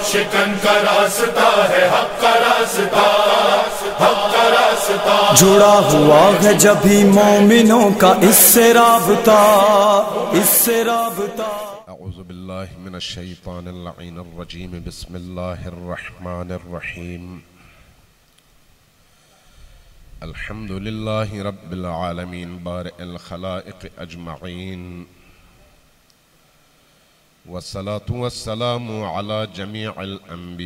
शिकन का रास्ता है हक का रास्ता, हक का रास्ता। जुड़ा हुआ है जब भी मोमिनों का इससे राबता, इससे राबता। अऊज़ु बिल्लाहि मिनश शैतानिर लईनिर रजीम, बिस्मिल्लाहिर रहमानिर रहीम। अल्हम्दुलिल्लाहि रब्बिल आलमीन, बारिअल खलाइक़ अजमईन, वस्सलातु वस्सलामु अला जमीइल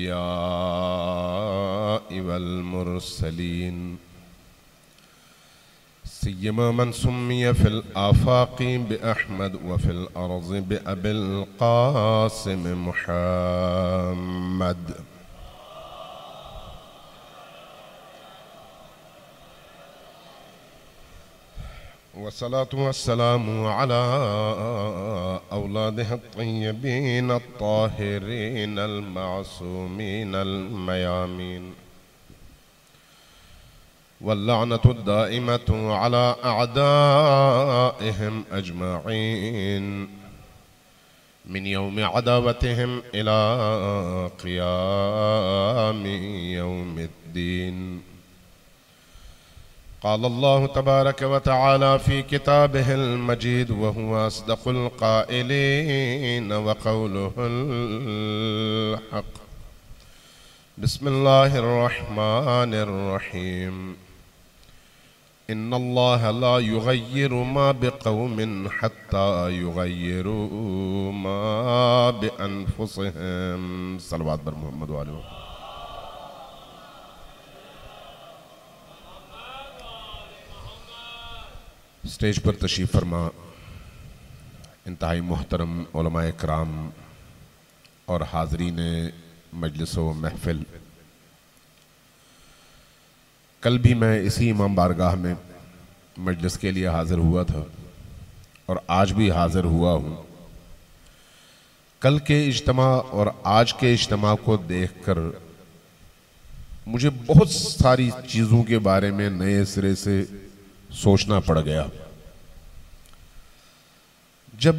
अंबियाइ वल मुरसलीन, सिय्यमा मन सुम्मिय फिल आफाक़ि बिअहमद व फिल अर्ज़ि बिअबिल क़ासिम मुहम्मद। वस्सलातु वस्सलामु अला औलादिहि अत्तय्यबीन अत्ताहिरीन अल-मासूमीन अल-मयामीन, वल्लअनतु दाइमतु अला अअदाइहिम अजमईन मिन यौमि अदावतिहिम इला क़ियामि यौमिद्दीन। क़ाल अल्लाहु तबारक व तआला फ़ी किताबिहिल मजीद व हुवा अस्दक़ुल क़ाइलीन व क़ौलुहुल हक़। बिस्मिल्लाहिर रहमानिर रहीम। इन्नल्लाह ला युग़य्यिरु मा बिक़ौमिन हत्ता युग़य्यिरु मा बिअन्फुसिहिम। सल्लल्लाहु अलैहि मोहम्मद व आलिहि। स्टेज पर तशरीफ़ फरमा इंतहाई मोहतरम उलमाए कराम और हाज़रीन मजलिस व महफिल, कल भी मैं इसी इमाम बारगाह में मजलिस के लिए हाज़िर हुआ था और आज भी हाज़िर हुआ हूँ। कल के इज्तिमा और आज के इज्तिमा को देखकर मुझे बहुत सारी चीज़ों के बारे में नए सिरे से सोचना पड़ गया। जब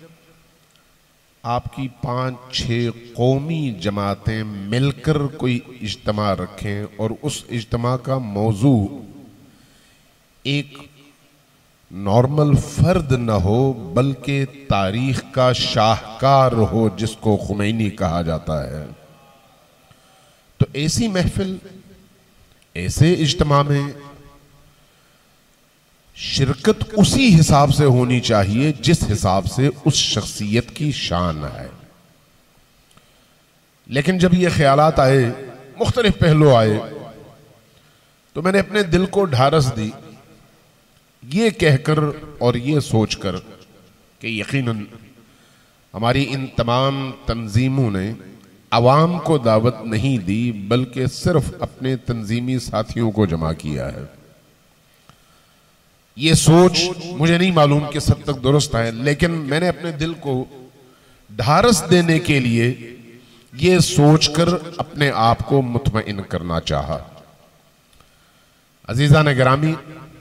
आपकी 5-6 कौमी जमातें मिलकर कोई इज्तिमा रखें और उस इज्तिमा का मौजू एक नॉर्मल फर्द न हो बल्कि तारीख का शाहकार हो जिसको खुमैनी कहा जाता है, तो ऐसी महफिल, ऐसे इज्तिमा में शिरकत उसी हिसाब से होनी चाहिए जिस हिसाब से उस शख्सियत की शान है। लेकिन जब ये ख्यालात आए, मुख्तलिफ पहलू आए, तो मैंने अपने दिल को ढारस दी ये कहकर और ये सोचकर कि यकीनन हमारी इन तमाम तंजीमों ने अवाम को दावत नहीं दी बल्कि सिर्फ अपने तंजीमी साथियों को जमा किया है। ये सोच मुझे नहीं मालूम किस हद तक दुरुस्त है, लेकिन मैंने अपने दिल को ढारस देने के लिए ये सोचकर अपने आप को मुतमईन करना चाहा। अजीज़ान गिरामी,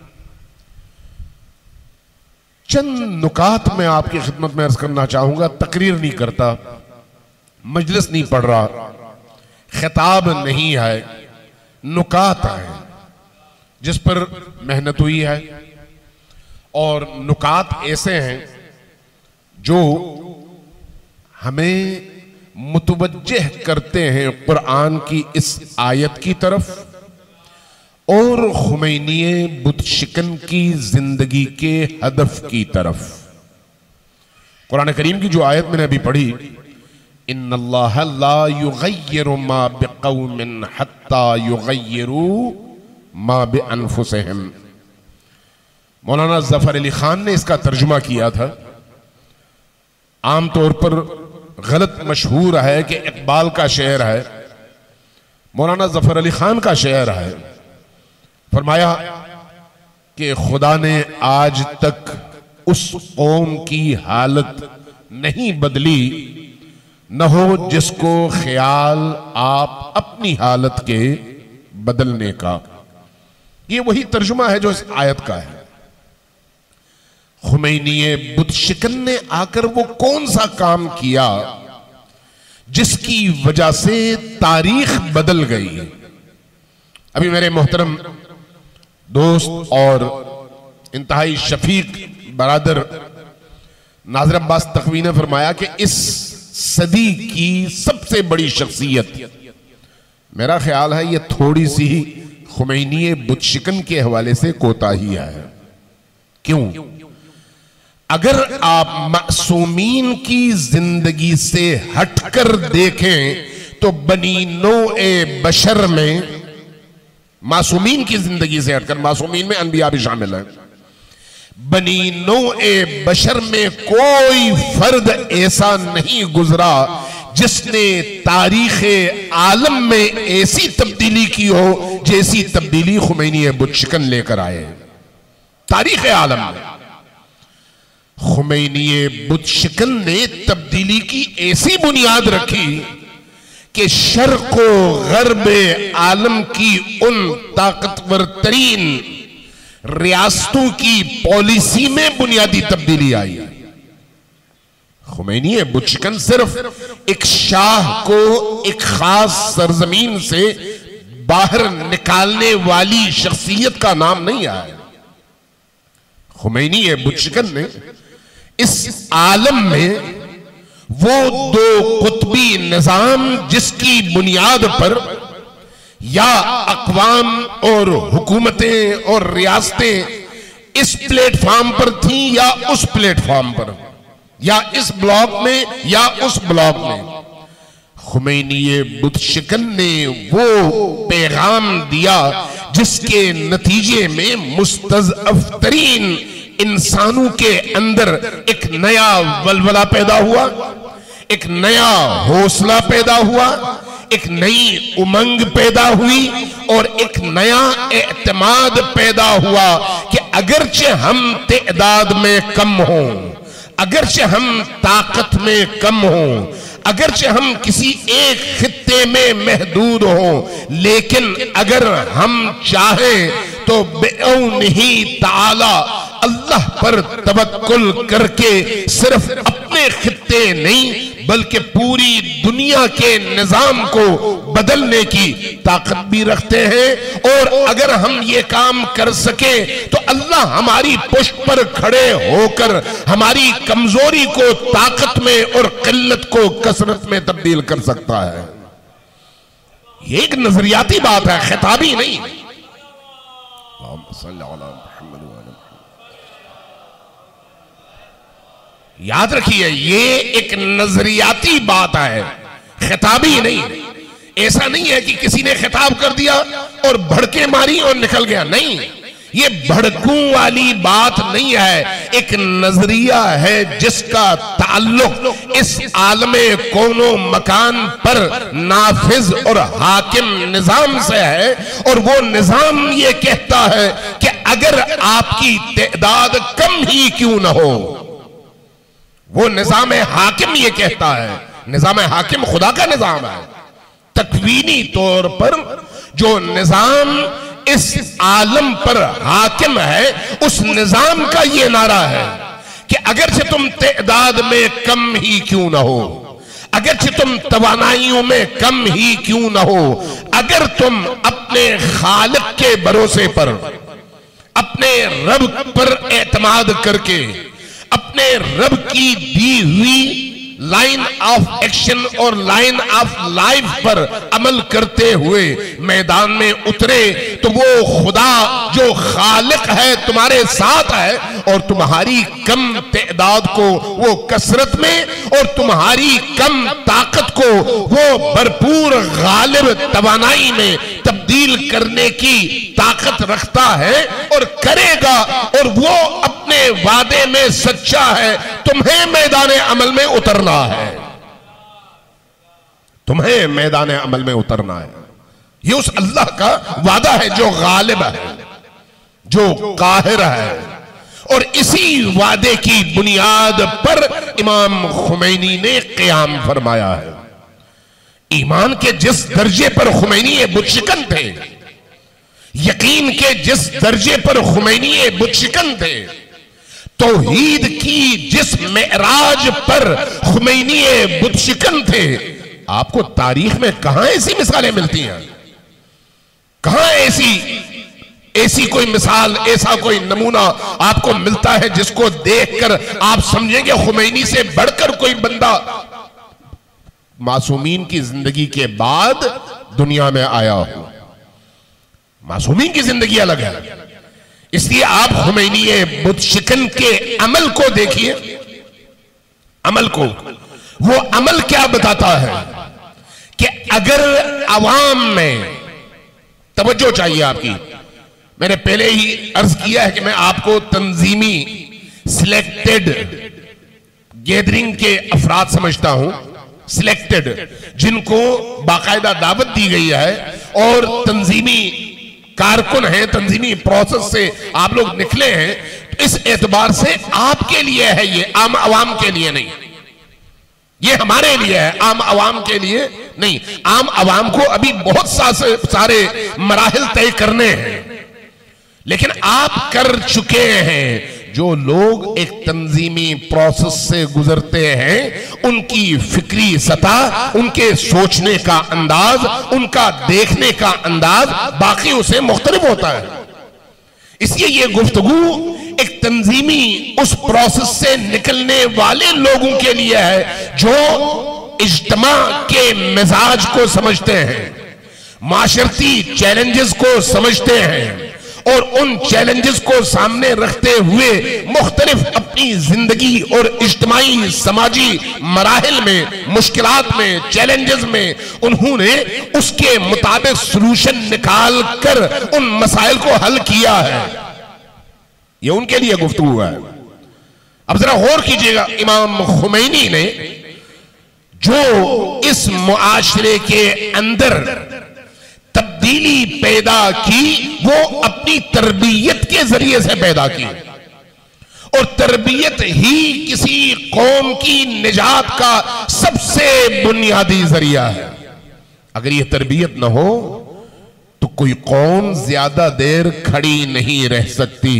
चंद नुकात में आपकी खिदमत में अर्ज करना चाहूंगा। तकरीर नहीं करता, मजलिस नहीं पढ़ रहा, खिताब नहीं है, नुकात है जिस पर मेहनत हुई है और नुकात ऐसे हैं जो हमें मुतवज्जह करते हैं कुरान की इस आयत की तरफ और खुमैनीए बुतशिकन की जिंदगी के हदफ की तरफ। कुरान करीम की जो आयत मैंने अभी पढ़ी, इन्नल्लाह ला युग़य्यिरु मा बिक़ौमिन हत्ता युग़य्यिरु मा बिअन्फुसिहिम। मौलाना ज़फ़र अली खान ने इसका तर्जुमा किया था। आमतौर पर गलत मशहूर है कि इकबाल का शेर है, मौलाना ज़फ़र अली खान का शेर है। फरमाया कि खुदा ने आज तक उस कौम की हालत नहीं बदली न हो जिसको ख्याल आप अपनी हालत के बदलने का। ये वही तर्जुमा है जो इस आयत का है। खुमैनी बुतशिकन ने आकर वो कौन सा काम किया जिसकी वजह से तारीख बदल गई। अभी मेरे मोहतरम दोस्त और इंतहाई शफीक बरादर नाज़िर अब्बास तकवी ने फरमाया कि इस सदी की सबसे बड़ी शख्सियत, मेरा ख्याल है ये थोड़ी सी खुमैनी बुतशिकन के हवाले से कोताही है। क्यों? अगर आप मासूमीन की जिंदगी से हटकर देखें तो बनी नौ-ए बशर में, मासूमीन की जिंदगी से हटकर, मासूमीन में अनबिया भी शामिल है, बनी नौ-ए बशर में कोई फर्द ऐसा नहीं गुजरा जिसने तारीखे आलम में ऐसी तब्दीली की हो जैसी तब्दीली खुमैनी बुतशिकन लेकर आए। तारीखे आलम में खुमैनी बुतशिकन ने तब्दीली की ऐसी बुनियाद रखी कि शर्क़ व ग़र्ब आलम की उन ताकतवर तरीन रियासतों की पॉलिसी में बुनियादी तब्दीली आई। खुमैनी बुतशिकन सिर्फ एक शाह को एक खास सरजमीन से बाहर निकालने वाली शख्सियत का नाम नहीं आया। खुमैनी बुतशिकन ने इस आलम में वो दो कुतबी निजाम जिसकी बुनियाद पर या अक़वाम और हुकूमतें और रियासतें इस प्लेटफॉर्म पर थी या उस प्लेटफॉर्म पर, या इस ब्लॉक में या उस ब्लॉक में, खुमैनी बुतशिकन ने वो पैगाम दिया जिसके नतीजे में मुस्तज़अफ़ तरीन इंसानों के अंदर एक नया वलवला पैदा हुआ, एक नया हौसला पैदा हुआ, एक नई उमंग पैदा हुई और एक नया एतमाद पैदा हुआ कि अगरचे हम तादाद में कम हों, अगरचे हम ताकत में कम हों, अगरचे हम किसी एक खित्ते में महदूद हों, लेकिन अगर हम चाहें तो बेऔनिही ताला अल्लाह पर तवक्कुल करके सिर्फ अपने खित्ते नहीं बल्कि पूरी दुनिया के निजाम को बदलने की ताकत भी रखते हैं। और अगर हम ये काम कर सके तो अल्लाह हमारी पुष्ट पर खड़े होकर हमारी कमजोरी को ताकत में और किल्लत को कसरत में तब्दील कर सकता है। ये एक नजरियाती बात है, खिताबी नहीं। याद रखिए, ये एक नजरियाती बात है, खिताबी नहीं। ऐसा नहीं है कि किसी ने खिताब कर दिया और भड़के मारी और निकल गया, नहीं, ये भड़कू वाली बात नहीं है, एक नजरिया है जिसका ताल्लुक इस आलमे कोनो मकान पर नाफिज और हाकिम निजाम से है। और वो निजाम ये कहता है कि अगर आपकी तादाद कम ही क्यों ना हो, वो निजाम हाकिम ये कहता है, निजाम हाकिम खुदा का निजाम है। तकवीनी तौर पर जो निजाम इस आलम पर हाकिम है, उस निजाम का ये नारा है कि अगरचे तुम तादाद में कम ही क्यों ना हो, अगरचे तुम तवानाइयों में कम ही क्यों ना हो, अगर तुम अपने खालिक के भरोसे पर, अपने रब पर एतमाद करके, अपने रब की दी हुई लाइन ऑफ एक्शन और लाइन ऑफ लाइफ पर अमल करते हुए मैदान में उतरे, तो वो खुदा जो खालिक है तुम्हारे साथ है और तुम्हारी कम तादाद को वो कसरत में और तुम्हारी कम ताकत को वो भरपूर गालिब तवानाई में तब्दील करने की ताकत रखता है और करेगा। और वो अपने वादे में सच्चा है, तुम्हें मैदान अमल में उतरना है, तुम्हें मैदान अमल में उतरना है। ये उस अल्लाह का वादा है जो गालिब है, जो काहिर है। और इसी वादे की बुनियाद पर इमाम खुमैनी ने क़याम फरमाया है। ईमान के जिस दर्जे पर खुमैनी बुतशिकन थे, यकीन के जिस दर्जे पर खुमैनी बुतशिकन थे, तौहीद की जिस मेराज पर खुमैनी बुतशिकन थे, आपको तारीख में कहां ऐसी मिसालें मिलती हैं? कहां ऐसी कोई मिसाल, ऐसा कोई नमूना आपको मिलता है जिसको देखकर आप समझेंगे खुमैनी से बढ़कर कोई बंदा मासूमीन की जिंदगी के बाद दुनिया में आया हो? मासूमीन की जिंदगी अलग है। इसलिए आप खुमैनी बुतशिकन के अमल को देखिए, अमल को। वो अमल क्या बताता है कि अगर अवाम में तवज्जो चाहिए आपकी। मैंने पहले ही अर्ज किया है कि मैं आपको तंजीमी सिलेक्टेड गैदरिंग के अफराद समझता हूं, सिलेक्टेड, जिनको बाकायदा दावत दी गई है और तंजीमी कारकुन हैं, तंजीमी प्रोसेस से आप लोग निकले हैं। इस एतबार से आपके लिए है, ये आम आवाम के लिए नहीं। ये हमारे लिए है, आम आवाम के लिए नहीं। आम आवाम को अभी बहुत सारे मराहिल तय करने हैं, लेकिन आप कर चुके हैं। जो लोग एक तंजीमी प्रोसेस से गुजरते हैं, उनकी फिक्री सतह, उनके सोचने का अंदाज, उनका देखने का अंदाज बाकियों से मुख्तलिफ होता है। इसलिए ये गुफ्तगू एक तंजीमी उस प्रोसेस से निकलने वाले लोगों के लिए है जो इज्तिमा के मिजाज को समझते हैं, माशरती चैलेंजेस को समझते हैं और उन चैलेंजेस को सामने रखते हुए मुख्तलिफ अपनी जिंदगी और इज्तिमाई समाजी मराहिल में, मुश्किलात में, चैलेंजेस में उन्होंने उसके मुताबिक सलूशन निकाल कर उन मसाइल को हल किया है। ये उनके लिए गुफ्तगू है। अब जरा गौर कीजिएगा, इमाम खुमैनी ने जो इस मुआशरे के अंदर तब्दीली पैदा की, वो अपनी तरबियत के जरिए से पैदा की। और तरबियत ही किसी कौम की निजात का सबसे बुनियादी जरिया है। अगर ये तरबियत ना हो तो कोई कौम ज्यादा देर खड़ी नहीं रह सकती।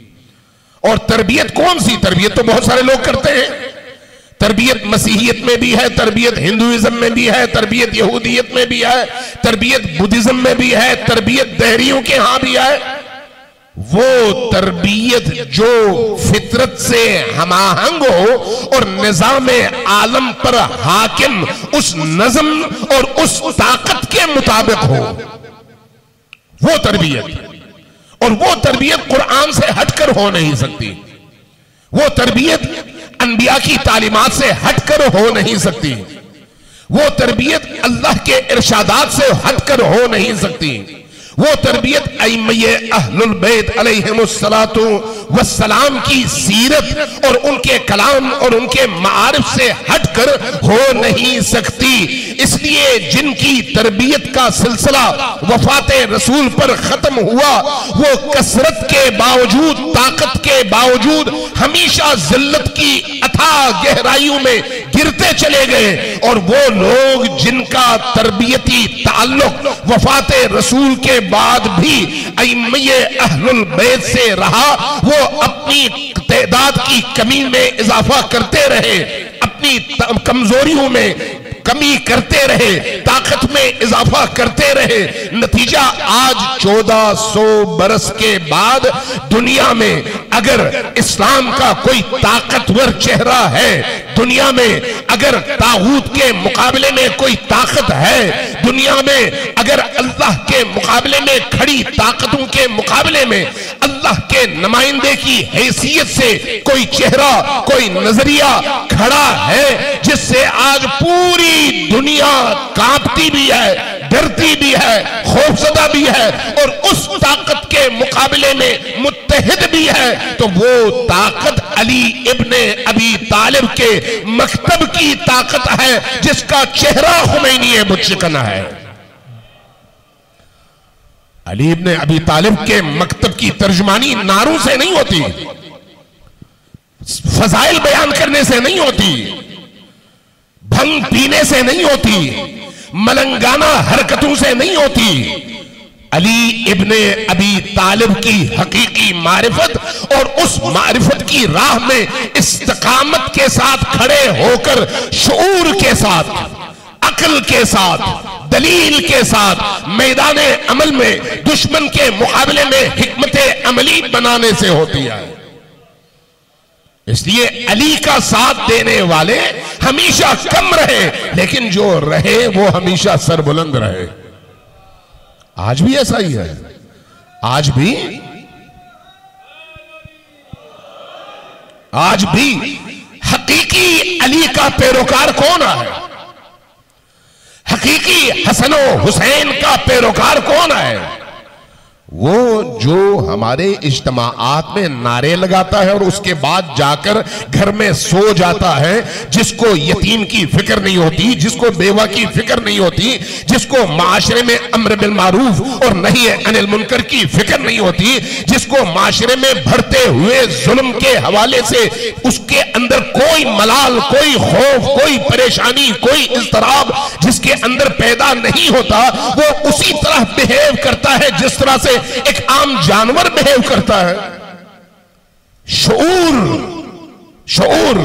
और तरबियत कौन सी? तरबियत तो बहुत सारे लोग करते हैं। तरबियत मसीहियत में भी है, तरबियत हिंदुइज्म में भी है, तरबियत यहूदियत में भी है, तरबियत बुद्धिज्म में भी है, तरबियत दहरियों के यहां भी है। वो तरबियत जो फितरत से हमाहंग हो और निजाम आलम पर हाकिम उस नज़म और उस ताकत के मुताबिक हो, वो तरबियत। और वो तरबियत कुरान से हटकर हो नहीं सकती। वो तरबियत अनबिया की तालीमात से हटकर हो नहीं सकती। वो तरबियत अल्लाह के इरशादात से हटकर हो नहीं सकती। वो तरबियत अइम्मे अहलुल बैत अलैहिमुस्सलातु वस्सलाम की सीरत और उनके कलाम और उनके मारिफ से हटकर हो नहीं सकती। इसलिए जिनकी तरबियत का सिलसिला वफाते रसूल पर खत्म हुआ, वो कसरत के बावजूद, ताकत के बावजूद हमेशा जिल्लत की अथाह गहराइयों में गिरते चले गए। और वो लोग जिनका तरबियती ताल्लुक वफाते रसूल के बाद भी अइम्मे अहलुल बैत से रहा, वो अपनी तादाद की कमी में इजाफा करते रहे, अपनी कमजोरियों में कमी करते रहे, ताकत में इजाफा करते रहे। नतीजा आज 1400 बरस के बाद दुनिया में अगर इस्लाम का कोई ताकतवर चेहरा है, दुनिया में अगर तागूत के मुकाबले में कोई ताकत है, दुनिया में अगर अल्लाह के मुकाबले में खड़ी ताकतों के मुकाबले में अल्लाह के नुमाइंदे की हैसियत से कोई चेहरा, कोई नजरिया खड़ा है, जिससे आज पूरी दुनिया कांपती भी है, डरती भी है, खौफजदा भी है और उस ताकत के मुकाबले में मुत्तहिद भी है, तो वो ताकत अली इब्ने अबी तालिब के मकतब की ताकत है, जिसका चेहरा खुमैनी बुतशिकन है। अली इब्ने अबी तालिब के मकतब की तर्जुमानी नारों से नहीं होती, फजाइल बयान करने से नहीं होती, भंग पीने से नहीं होती, मलंगाना हरकतों से नहीं होती। अली इब्ने अबी तालिब की हकीकी मारिफत और उस मारिफत की राह में इस्तिकामत के साथ खड़े होकर, शऊर के साथ, अक्ल के साथ, दलील के साथ मैदान अमल में दुश्मन के मुकाबले में हिकमत अमली बनाने से होती है। इसलिए अली का साथ देने वाले हमेशा कम रहे, लेकिन जो रहे वो हमेशा सरबुलंद रहे। आज भी ऐसा ही है। आज भी हकीकी अली का पैरोकार कौन है? हकीकी हसन हुसैन का पैरोकार कौन है? वो जो हमारे इज्तिमाआत में नारे लगाता है और उसके बाद जाकर घर में सो जाता है, जिसको यतीम की फिक्र नहीं होती, जिसको बेवा की फिक्र नहीं होती, जिसको माशरे में अम्र बिल मारूफ और नही अनिल मुनकर की फिक्र नहीं होती, जिसको माशरे में बढ़ते हुए जुल्म के हवाले से उसके अंदर कोई मलाल, कोई खौफ, कोई परेशानी, कोई इज़्तिराब जिसके अंदर पैदा नहीं होता, वो उसी तरह बिहेव करता है जिस तरह से एक आम जानवर बिहेव करता है। शऊर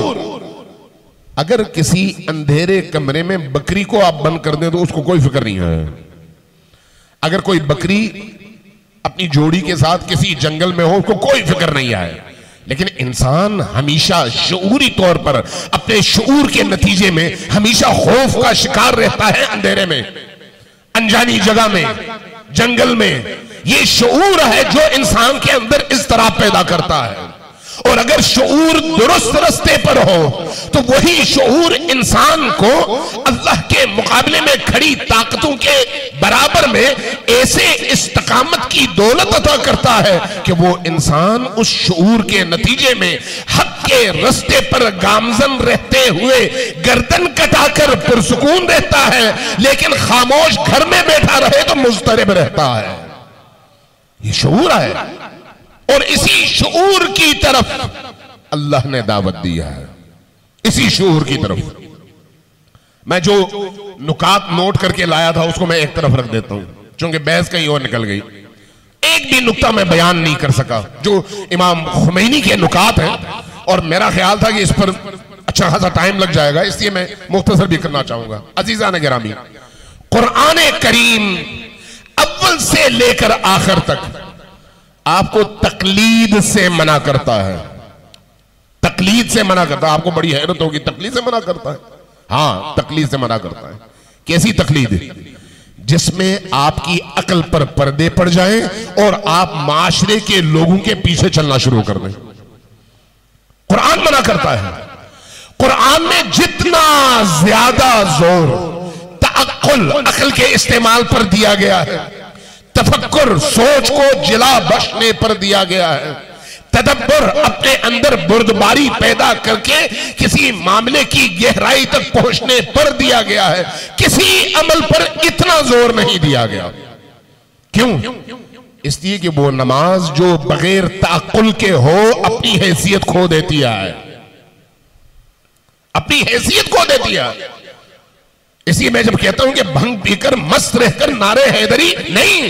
अगर किसी अंधेरे कमरे में बकरी को आप बंद कर दें तो उसको कोई फिक्र नहीं है। अगर कोई बकरी अपनी जोड़ी के साथ किसी जंगल में हो, उसको कोई फिक्र नहीं है। लेकिन इंसान हमेशा शऊरी तौर पर अपने शऊर के नतीजे में हमेशा खौफ का शिकार रहता है। अंधेरे में, अनजानी जगह में, जंगल में, ये शऊर है जो इंसान के अंदर इज़्तिराब पैदा करता है। और अगर शऊर दुरुस्त रास्ते पर हो तो वही शऊर इंसान को अल्लाह के मुकाबले में खड़ी ताकतों के बराबर में ऐसे इस्तिकामत की दौलत अता करता है कि वो इंसान उस शऊर के नतीजे में हक के रास्ते पर गामजन रहते हुए गर्दन कटाकर पुरसुकून रहता है, लेकिन खामोश घर में बैठा रहे तो मुस्तरिब रहता है। ये शऊर है और इसी शऊर की तरफ अल्लाह ने दावत दिया है। इसी शऊर की तरफ मैं जो नुकात नोट करके लाया था उसको मैं एक तरफ रख देता हूं, क्योंकि बहस कहीं और निकल गई। एक भी नुक्ता मैं बयान नहीं कर सका जो इमाम खुमैनी के नुकात हैं, और मेरा ख्याल था कि इस पर अच्छा खासा टाइम लग जाएगा, इसलिए मैं मुख्तसर भी करना चाहूंगा। अजीजान गिरामी, कुरान करीम अव्वल से लेकर आखिर तक आपको तकलीद से मना करता है। तकलीद से मना करता है। आपको बड़ी हैरत होगी, तकलीद से मना करता है? हाँ, तकलीद से मना करता है। कैसी तकलीद? जिसमें आपकी अकल पर पर्दे पड़ जाएं और आप माशरे के लोगों के पीछे चलना शुरू कर दें। कुरान मना करता है। कुरान में जितना ज्यादा जोर तअक्कुल, अकल के इस्तेमाल पर दिया गया है, तफक्कुर, सोच को जिला बख्शने पर दिया गया है, तदब्बर, अपने अंदर बुर्दबारी पैदा करके किसी मामले की गहराई तक पहुंचने पर दिया गया है, किसी अमल पर इतना जोर नहीं दिया गया। क्यों? इसलिए कि वो नमाज जो बगैर ताकुल के हो अपनी हैसियत खो देती है, अपनी हैसियत खो देती है। इसलिए मैं जब कहता हूं कि भंग पीकर मस्त रहकर नारे हैदरी नहीं,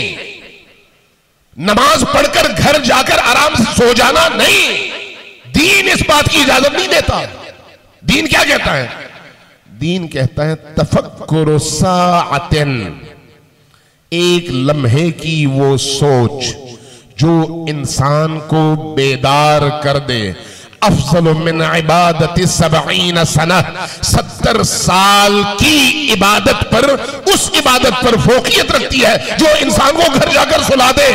नमाज पढ़कर घर जाकर आराम से सो जाना नहीं, दीन इस बात की इजाजत नहीं देता। दीन क्या कहता है? दीन कहता है तफक्कुर साअतिन, एक लम्हे की वो सोच जो इंसान को बेदार कर दे। अफज़ल मिन इबादति 70 सना, 70 साल की इबादत पर, उस इबादत पर फोकियत रखती है जो इंसान को घर जाकर सुला दे।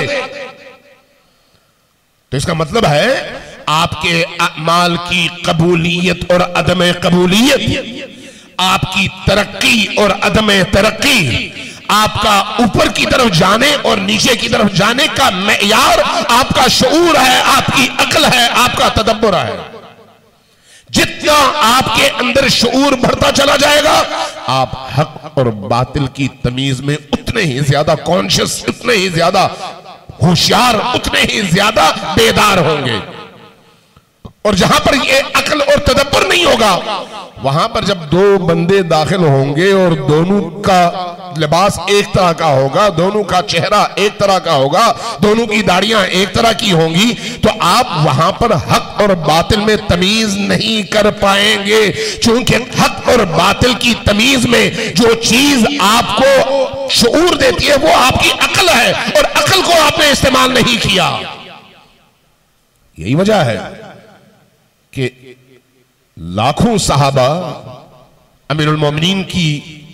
तो इसका मतलब है आपके अमाल की कबूलियत और अदम कबूलियत, आपकी तरक्की और अदम तरक्की, आपका ऊपर की तरफ जाने और नीचे की तरफ जाने का मेयार आपका शऊर है, आपकी अक्ल है, आपका तदब्बर है। जितना आपके अंदर शऊर बढ़ता चला जाएगा, आप हक और बातिल की तमीज में उतने ही ज्यादा कॉन्शियस, उतने ही ज्यादा होशियार, उतने ही ज्यादा बेदार होंगे। और जहां पर ये अक्ल और तदब्बर नहीं होगा, वहां पर जब दो बंदे दाखिल होंगे और दोनों का लिबास एक तरह का होगा, दोनों का चेहरा एक तरह का होगा, दोनों की दाढ़ियां एक तरह की होंगी, तो आप वहां पर हक और बातिल में तमीज नहीं कर पाएंगे। क्योंकि हक और बातिल की तमीज में जो चीज आपको शऊर देती है वो आपकी अक्ल है, और अक्ल को आपने इस्तेमाल नहीं किया। यही वजह है कि लाखों सहाबा अमीरुल मोमिनीन की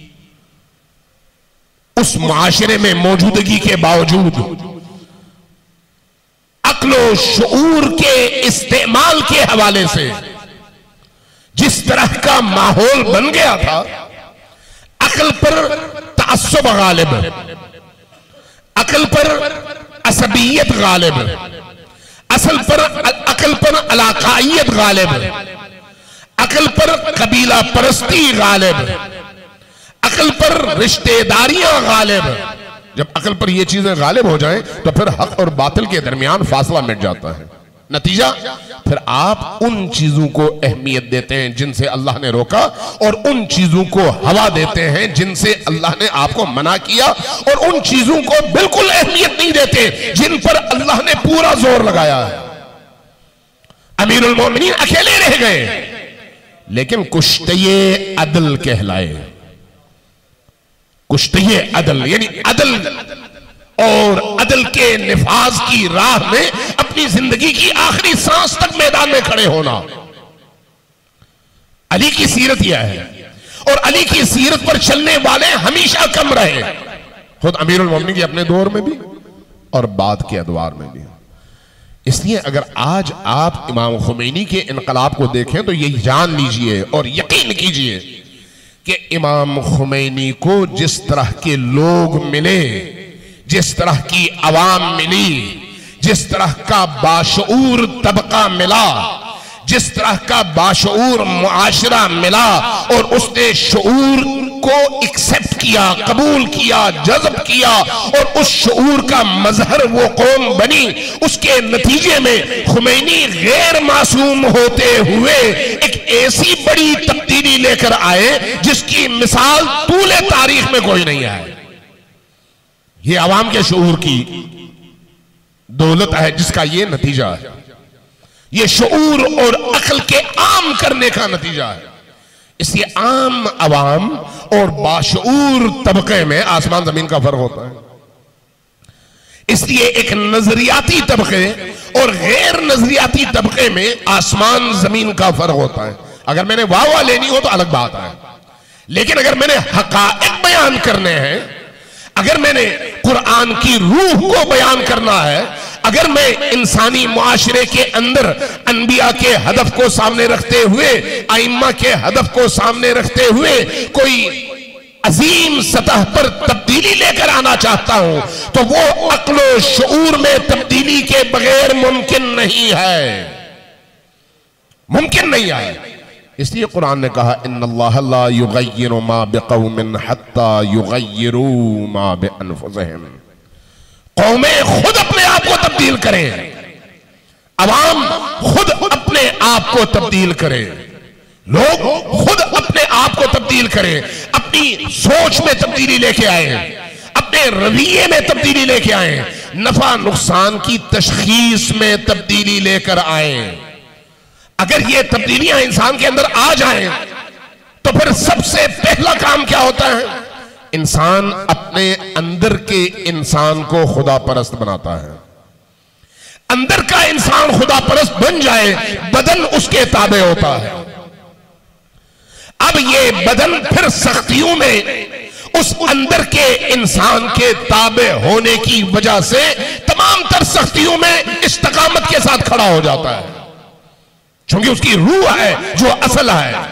उस माशरे में मौजूदगी के बावजूद अक्ल व शऊर के इस्तेमाल के हवाले से जिस तरह का माहौल बन गया था, अक्ल पर तअस्सुब गालिब, अक्ल पर असबियत गालिब, अक्ल पर अलाकायत गालिब, अक्ल पर कबीला परस्ती गालिब, अक्ल पर रिश्तेदारियां गालिब। जब अक्ल पर ये चीजें गालिब हो जाएं तो फिर हक और बातिल के दरमियान फासला मिट जाता है। नतीजा फिर आप उन चीजों को अहमियत देते हैं जिनसे अल्लाह ने रोका, और उन चीजों को हवा देते हैं जिनसे अल्लाह ने आपको मना किया, और उन चीजों को बिल्कुल अहमियत नहीं देते जिन पर अल्लाह ने पूरा जोर लगाया है। अमीरुल मोमिनीन अकेले रह गए, लेकिन कुश्ते अदल कहलाए। कुश्ते अदल यानी अदल और अदल के निफाज की राह में अपनी जिंदगी की आखिरी सांस तक मैदान में खड़े होना। अली की सीरत यह है, और अली की सीरत पर चलने वाले हमेशा कम रहे, खुद अमीरुल मोमिनीन के अपने दौर में भी और बाद के अदवार में भी। इसलिए अगर आज आप इमाम खुमैनी के इनकलाब को देखें तो यही जान लीजिए और यकीन कीजिए कि इमाम खुमैनी को जिस तरह के लोग मिले, जिस तरह की अवाम मिली, जिस तरह का बाशऊर तबका मिला, जिस तरह का बाशऊर मुआशरा मिला, और उसने शऊर को एक्सेप्ट किया, कबूल किया, जज़्ब किया, और उस शऊर का मजहर वो कौम बनी, उसके नतीजे में खुमैनी गैर मासूम होते हुए एक ऐसी बड़ी तब्दीली लेकर आए जिसकी मिसाल तूले तारीख में कोई नहीं है। ये अवाम के शऊर की दौलत है जिसका ये नतीजा है। ये शऊर और अक्ल के आम करने का नतीजा है। इसलिए आम अवाम और बाशऊर तबके में आसमान जमीन का फर्क होता है। इसलिए एक नजरियाती तबके और गैर नजरियाती तबके में आसमान जमीन का फर्क होता है। अगर मैंने वाह लेनी हो तो अलग बात है, लेकिन अगर मैंने हकाइक बयान करने हैं, अगर मैंने कुरान की रूह को बयान करना है, अगर मैं इंसानी मुआशरे के अंदर अनबिया के हदफ को सामने रखते हुए, आइम्मा के हदफ को सामने रखते हुए कोई अजीम सतह पर तब्दीली लेकर आना चाहता हूं, तो वो अक्ल शऊर में तब्दीली के बगैर मुमकिन नहीं है, मुमकिन नहीं है। इसलिए कुरान ने कहा इन्नल्लाह ला युगय्यिरु मा बिक़ौमिन हत्ता युगय्यिरू मा बिअनफुसिहिम। कौमें खुद अपने आप को तब्दील करें, अवाम खुद अपने आप को तब्दील करें, लोग खुद अपने आप को तब्दील करें, अपनी सोच में तब्दीली लेके आए, अपने रवैये में तब्दीली लेके आए, नफा नुकसान की तशखीस में तब्दीली लेकर आए। अगर ये तब्दीलियां इंसान के अंदर आ जाएं तो फिर सबसे पहला काम क्या होता है? इंसान अपने अंदर के इंसान को खुदा परस्त बनाता है। अंदर का इंसान खुदा परस्त बन जाए, बदन उसके ताबे होता है। अब ये बदन फिर सख्तियों में उस अंदर के इंसान के ताबे होने की वजह से तमाम तर सख्तियों में इस्तकामत के साथ खड़ा हो जाता है, क्योंकि उसकी रूह है जो असल है।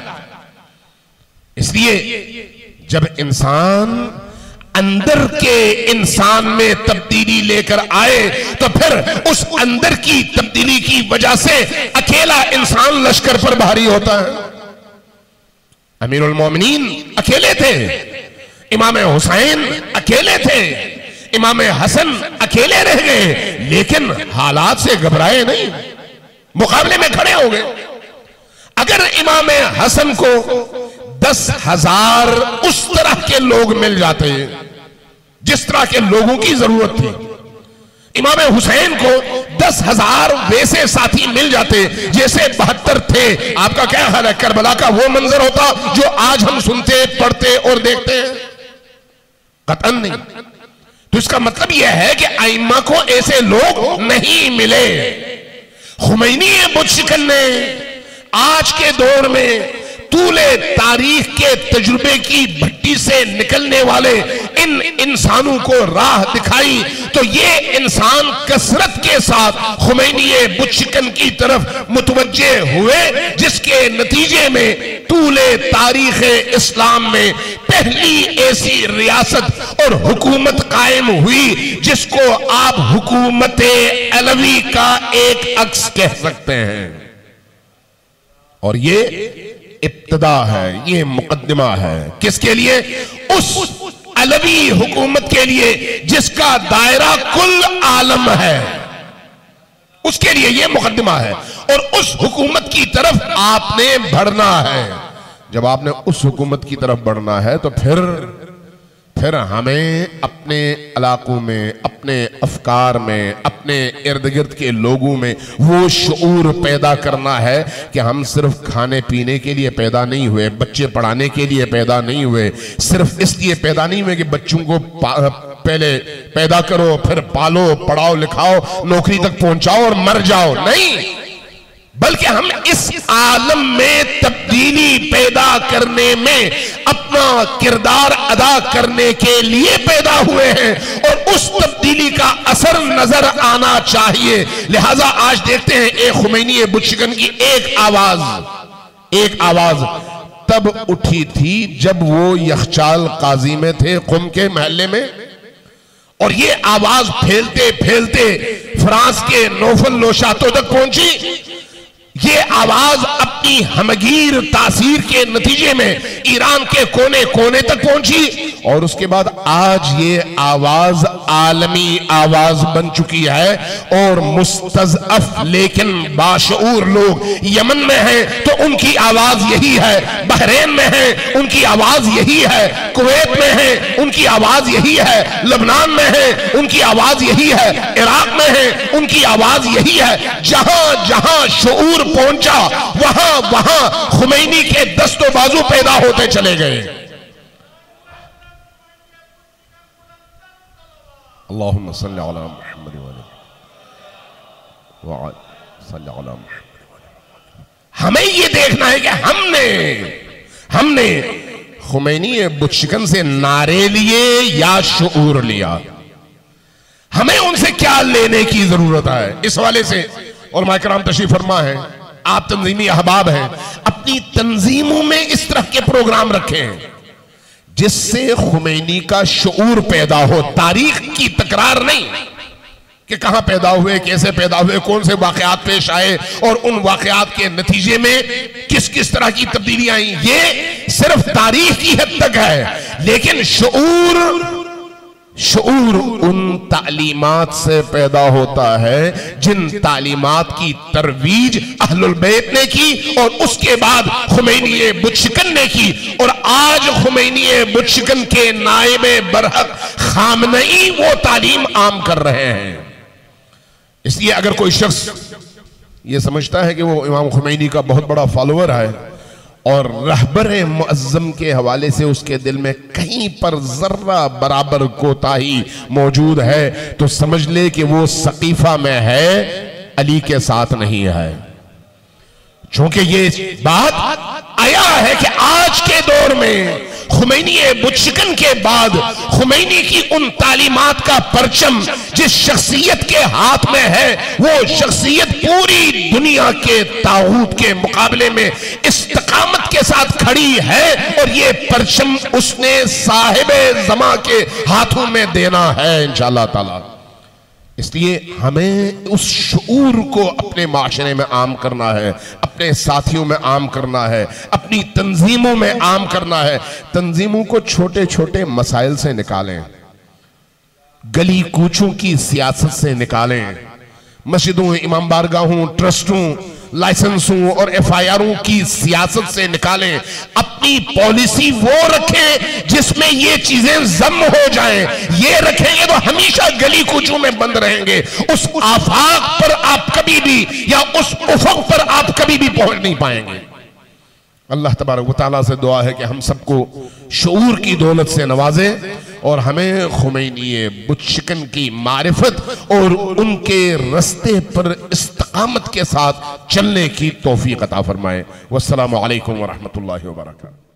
इसलिए जब इंसान अंदर के इंसान में तब्दीली लेकर आए तो फिर उस अंदर की तब्दीली की वजह से अकेला इंसान लश्कर पर भारी होता है। अमीरुल मोमिनीन अकेले थे, इमाम हुसैन अकेले थे, इमाम हसन अकेले रह गए, लेकिन हालात से घबराए नहीं, मुकाबले में खड़े हो गए। अगर इमाम हसन को 10,000 उस तरह के लोग मिल जाते जिस तरह के लोगों की जरूरत थी। इमाम हुसैन को 10,000 वैसे साथी मिल जाते जैसे 72 थे। आपका क्या हाल है? करबला का वो मंजर होता जो आज हम सुनते, पढ़ते और देखते हैं? कतन नहीं। तो इसका मतलब यह है कि आइम्मा को ऐसे लोग नहीं मिले। खुमैनी बुतशिकन ने आज के दौर में तूले तारीख के तजुर्बे की भट्टी से निकलने वाले इन इंसानों को राह दिखाई। तो ये इंसान कसरत के साथ खुमैनी बुतशिकन की तरफ मुतवज्जे हुए, जिसके नतीजे में तूले तारीख इस्लाम में पहली ऐसी रियासत और हुकूमत कायम हुई जिसको आप हुकूमत अलवी का एक अक्स कह सकते हैं। और ये इब्तिदा है, ये मुकद्दिमा है। किसके लिए? उस अलवी हुकूमत के लिए जिसका दायरा कुल आलम है, उसके लिए ये मुकद्दिमा है। और उस हुकूमत की तरफ आपने बढ़ना है। जब आपने उस हुकूमत की तरफ बढ़ना है तो फिर हमें अपने इलाकों में, अपने अफकार में, अपने इर्द गिर्द के लोगों में वो शऊर पैदा करना है कि हम सिर्फ खाने पीने के लिए पैदा नहीं हुए, बच्चे पढ़ाने के लिए पैदा नहीं हुए, सिर्फ इसलिए पैदा नहीं हुए कि बच्चों को पहले पैदा करो, फिर पालो, पढ़ाओ, लिखाओ, नौकरी तक पहुंचाओ और मर जाओ। नहीं, बल्कि हम इस आलम में तब्दीली पैदा करने में अपना किरदार अदा करने के लिए पैदा हुए हैं और उस तब्दीली का असर नजर आना चाहिए। लिहाजा आज देखते हैं एक खुमैनी बुतशिकन की एक आवाज तब उठी थी जब वो यखचाल काजी में थे, कुम के महल्ले में। और ये आवाज फैलते फैलते फ्रांस के नोफल लोशातों तक पहुंची। ये आवाज अपनी हमगीर तासीर के नतीजे में ईरान के कोने कोने तक पहुंची और उसके बाद आज ये आवाज आलमी आवाज बन चुकी है। और मुस्तज़अफ़ लेकिन बाशऊर लोग यमन में हैं तो उनकी आवाज यही है, बहरीन में हैं उनकी आवाज यही है, कुवैत में हैं उनकी आवाज यही है, लबनान में हैं उनकी आवाज यही है, इराक में हैं उनकी आवाज यही है। जहां जहां शऊर पहुंचा वहां वहां खुमैनी के दस्तो बाजू पैदा होते चले गए। अल्लाहुम्मा सल्ली अला मुहम्मद व अला मुहम्मद। हमें यह देखना है कि हमने खुमैनी बुतशिकन से नारे लिए या शऊर लिया। हमें उनसे क्या लेने की जरूरत है इस वाले से। और माइकराम तशरीफ फरमा है, आप तंजीमी अहबाब हैं, अपनी तंजीमों में इस तरह के प्रोग्राम रखें जिससे खुमैनी का शऊर पैदा हो। तारीख की तकरार नहीं कि कहां पैदा हुए, कैसे पैदा हुए, कौन से वाकयात पेश आए और उन वाकयात के नतीजे में किस किस तरह की तब्दीलियां आई, ये सिर्फ तारीख की हद तक है। लेकिन शऊर उन तालीमात से पैदा होता है जिन तालीमात की तरवीज अहलुल बैत ने की और उसके बाद खुमैनी बुतशिकन ने की। और आज खुमैनी बुतशिकन के नायबे बरहक खामनई वो तालीम आम कर रहे हैं। इसलिए अगर कोई शख्स ये समझता है कि वो इमाम खुमैनी का बहुत बड़ा फॉलोअर है और रहबर मुअज्जम के हवाले से उसके दिल में कहीं पर जर्रा बराबर कोताही मौजूद है तो समझ ले कि वो सकीफा में है, अली के साथ नहीं है। चूंकि ये बात आया है कि आज के दौर में खुमैनी बुतशिकन के बाद खुमैनी की उन तालीमात का परचम जिस शख्सियत के हाथ में है वो शख्सियत पूरी दुनिया के ताऊत के मुकाबले में इस्तिकामत के साथ खड़ी है और ये परचम उसने साहिबे ज़मा के हाथों में देना है इंशाअल्लाह ताला। इसलिए हमें उस शऊर को अपने माशरे में आम करना है, अपने साथियों में आम करना है, अपनी तंजीमों में आम करना है। तंजीमों को छोटे छोटे मसाइल से निकालें, गली कूचों की सियासत से निकालें, मस्जिदों, इमाम बारगाहों, ट्रस्टों, लाइसेंसों और FIRों की सियासत से निकालें, अपनी पॉलिसी वो रखें जिसमें ये चीजें जम हो जाएं। ये रखेंगे तो हमेशा गली कूचों में बंद रहेंगे, उस आफाक पर आप कभी भी या उस उफक पर आप कभी भी पहुंच नहीं पाएंगे। अल्लाह तबारक व तआला से दुआ है कि हम सबको शऊर की दौलत से नवाजे और हमें खुमैनी बुतशिकन की मारिफत और उनके रस्ते पर इस्तकामत के साथ चलने की तौफीक अता फरमाए। वस्सलामु अलैकुम व रहमतुल्लाहि व बरकातहू।